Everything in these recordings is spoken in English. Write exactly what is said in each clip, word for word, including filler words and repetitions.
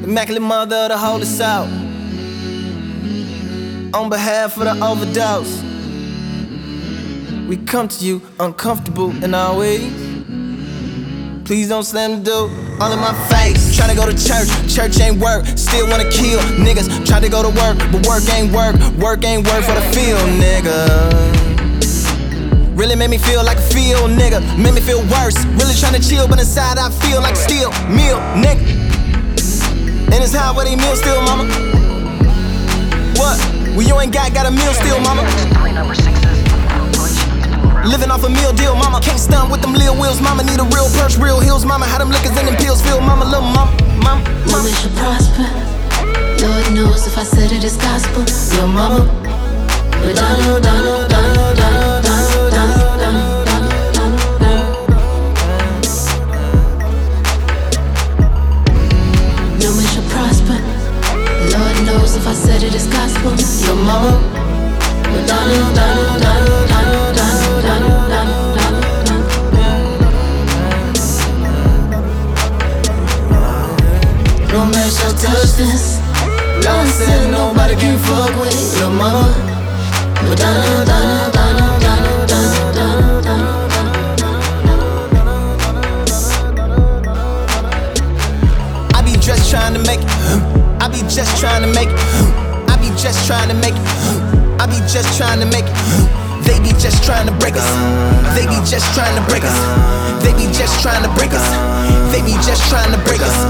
Immaculate Mother of the Holy South, on behalf of the overdose, we come to you uncomfortable in our ways. Please don't slam the door all in my face. Tryna go to church, church ain't work. Still wanna kill niggas. Try to go to work, but work ain't work. Work ain't work for the field, nigga. Really made me feel like a field, nigga. Made me feel worse. Really tryna chill, but inside I feel like a steel meal, nigga. And it's how what they meal still, mama. What? Well, you ain't got, got a meal still, mama. Living off a meal deal, mama. Can't stun with them lil wheels, mama. Need a real purse, real heels, mama. How them liquors and them pills feel, mama. Little mama, mama, mama. Mama should prosper. Lord knows if I said it, it's gospel. Little mama. Madonna, Donna, Donna, Donna, Donna, Donna, Donna, Donna. No man should prosper. Lord knows if I said it, it's gospel. Little mama. Madonna, Donna, Donna, Donna, Donna, Donna, Donna, Donna. No man shall touch this. Lord said nobody can fuck with your mama. Madonna, Donna, Donna, Donna, Donna, Donna, I be just trying to make it. I be just trying to make it. I be just trying to make it. I be just trying to make it. They be just trying to break us. They be just trying to break us. They be just trying to break us. They be just trying to break us.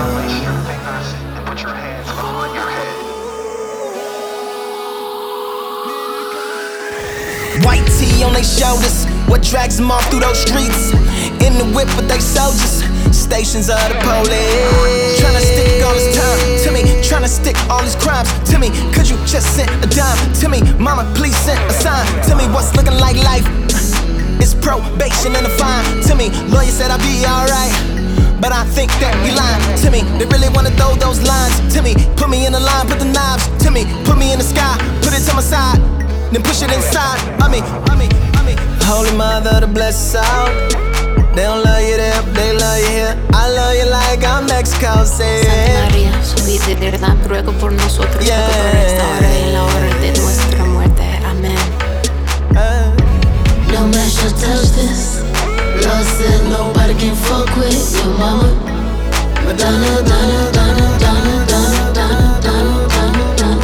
White tee on they shoulders, what drags them off through those streets. In the whip with they soldiers, stations of the police. Tryna stick all this time to me, tryna stick all these crimes to me. Could you just send a dime to me? Mama, please send a sign to me. What's looking like life? It's probation and a fine to me. Lawyer said I'll be alright, but I think that he lying to me. They really wanna throw those lines to me. Put me in the line, put the knives to me. Put me in the sky, put it to my side, then push it inside of me, of me, of me. Holy Mother to bless us all. They don't love you there, they love you here. I love you like I'm Mexico, say Santa María, su vida de verdad, ruego por nosotros, yeah. por esta hora y en la hora de nuestra muerte. Amén. uh. No man shall touch this. Lord said nobody can fuck with your mama. Madonna, Donna, Donna, Donna, Donna, Donna, Donna, Donna,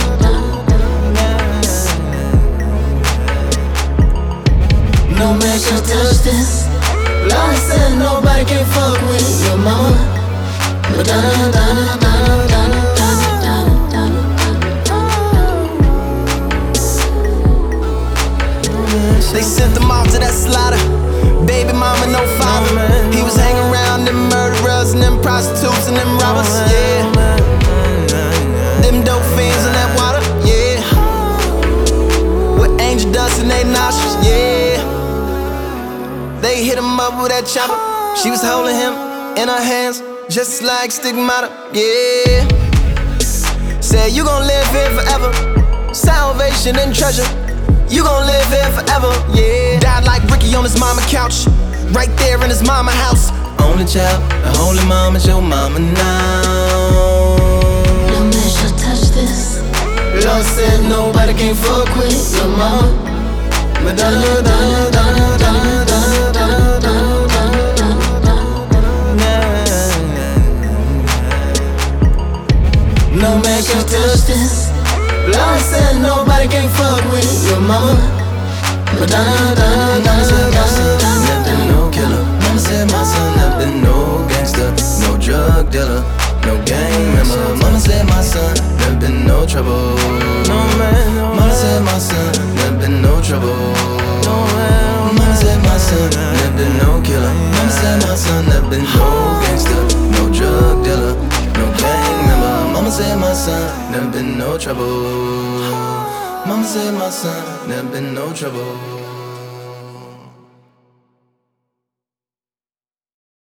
Donna. No man shall touch this. Lord said nobody can fuck with your mama. Madonna, Donna, Donna, Donna, Donna, Donna, Donna. They sent them off to that slaughter. Baby mama, no father. He was hanging around them murderers and them prostitutes and them robbers, yeah. Them dope fiends in that water, yeah. With angel dust in their nostrils, yeah. They hit him up with that chopper. She was holding him in her hands, just like stigmata, yeah. Said you gon' live here forever, salvation and treasure. You gon' live here forever, yeah. Died like Ricky on his mama couch, right there in his mama house. Only child, the holy mama's your mama now. No man shall touch this. Lord said nobody can fuck with your mama. Madonna, Donna, Donna, Donna, Donna, Donna, Donna, Donna. No man can touch this. Lord said nobody can fuck with your mama. Madonna, Donna, Donna, Donna, Donna. Never been no killer. Mama said my son never been no gangster, no drug dealer, no gang member. Mama said my son never been no trouble. No man, no Mama said my son never been no trouble. No man, Mama said my son never been no killer. Mama said my son never been no gangster, no drug dealer, no gang member. Mama said my son never been no trouble. Mama said my son never been no trouble.